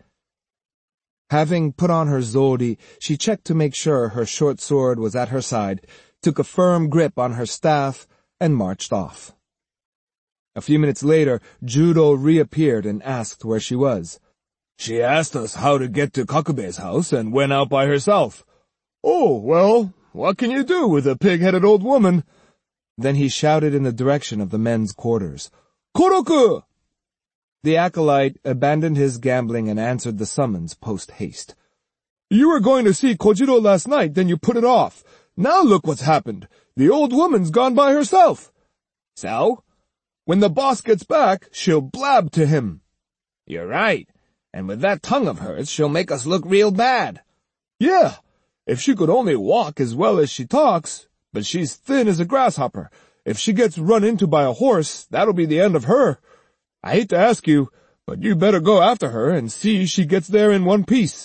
Having put on her zori, she checked to make sure her short sword was at her side, took a firm grip on her staff, and marched off. A few minutes later, Judo reappeared and asked where she was. She asked us how to get to Kakube's house and went out by herself. Oh, well, what can you do with a pig-headed old woman? Then he shouted in the direction of the men's quarters. Koroku! The acolyte abandoned his gambling and answered the summons post-haste. You were going to see Kojiro last night, then you put it off. Now look what's happened. The old woman's gone by herself. So? When the boss gets back, she'll blab to him. You're right. And with that tongue of hers, she'll make us look real bad. Yeah, if she could only walk as well as she talks, but she's thin as a grasshopper. If she gets run into by a horse, that'll be the end of her. I hate to ask you, but you better go after her and see she gets there in one piece.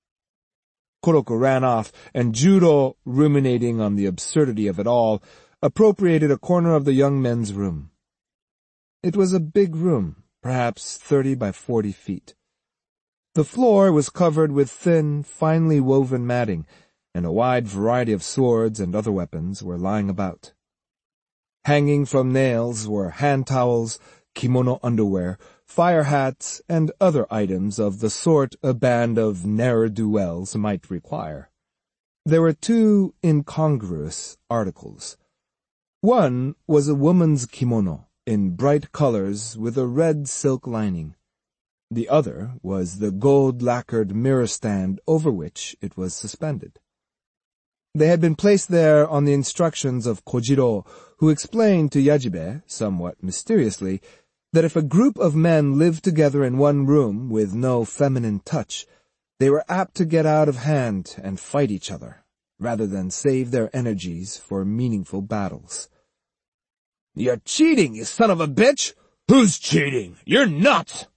Koroku ran off, and Judo, ruminating on the absurdity of it all, appropriated a corner of the young men's room. It was a big room, perhaps thirty by forty feet. The floor was covered with thin, finely woven matting, and a wide variety of swords and other weapons were lying about. Hanging from nails were hand towels, kimono underwear, fire hats, and other items of the sort a band of ne'er-do-wells might require. There were two incongruous articles. One was a woman's kimono, in bright colors with a red silk lining. The other was the gold-lacquered mirror stand over which it was suspended. They had been placed there on the instructions of Kojiro, who explained to Yajibe, somewhat mysteriously, that if a group of men lived together in one room with no feminine touch, they were apt to get out of hand and fight each other, rather than save their energies for meaningful battles. You're cheating, you son of a bitch! Who's cheating? You're nuts!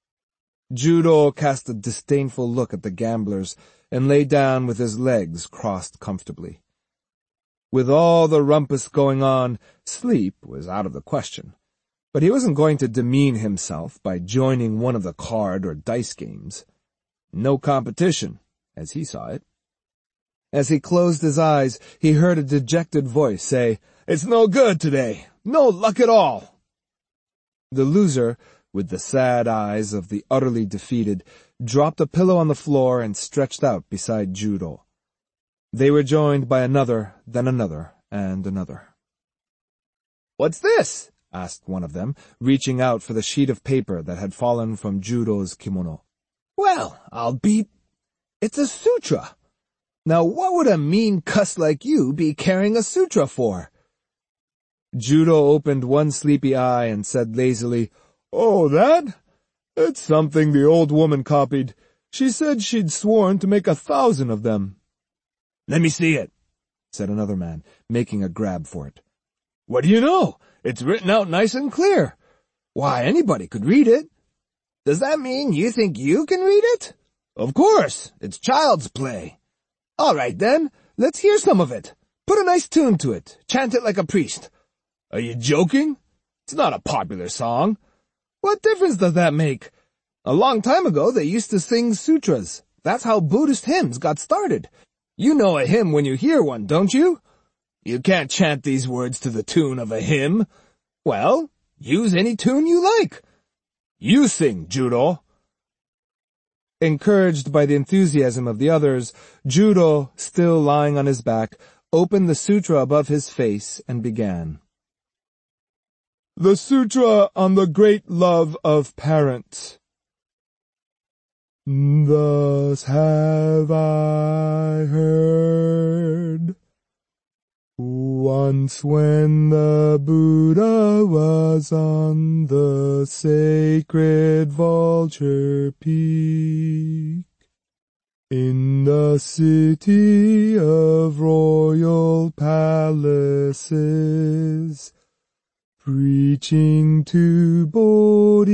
Judo cast a disdainful look at the gamblers and lay down with his legs crossed comfortably. With all the rumpus going on, sleep was out of the question, but he wasn't going to demean himself by joining one of the card or dice games. No competition, as he saw it. As he closed his eyes, he heard a dejected voice say, It's no good today. No luck at all. The loser, with the sad eyes of the utterly defeated, dropped a pillow on the floor and stretched out beside Judo. They were joined by another, then another, and another. What's this? Asked one of them, reaching out for the sheet of paper that had fallen from Judo's kimono. Well, I'll be... It's a sutra. Now what would a mean cuss like you be carrying a sutra for? Judo opened one sleepy eye and said lazily, Oh, that? It's something the old woman copied. She said she'd sworn to make a thousand of them. Let me see it, said another man, making a grab for it. What do you know? It's written out nice and clear. Why, anybody could read it. Does that mean you think you can read it? Of course, it's child's play. All right then, let's hear some of it. Put a nice tune to it. Chant it like a priest. Are you joking? It's not a popular song. What difference does that make? A long time ago they used to sing sutras. That's how Buddhist hymns got started. You know a hymn when you hear one, don't you? You can't chant these words to the tune of a hymn. Well, use any tune you like. You sing, Judo. Encouraged by the enthusiasm of the others, Judo, still lying on his back, opened the sutra above his face and began. The Sutra on the Great Love of Parents. Thus have I heard. Once when the Buddha was on the sacred Vulture Peak, In the city of royal palaces, preaching to boarding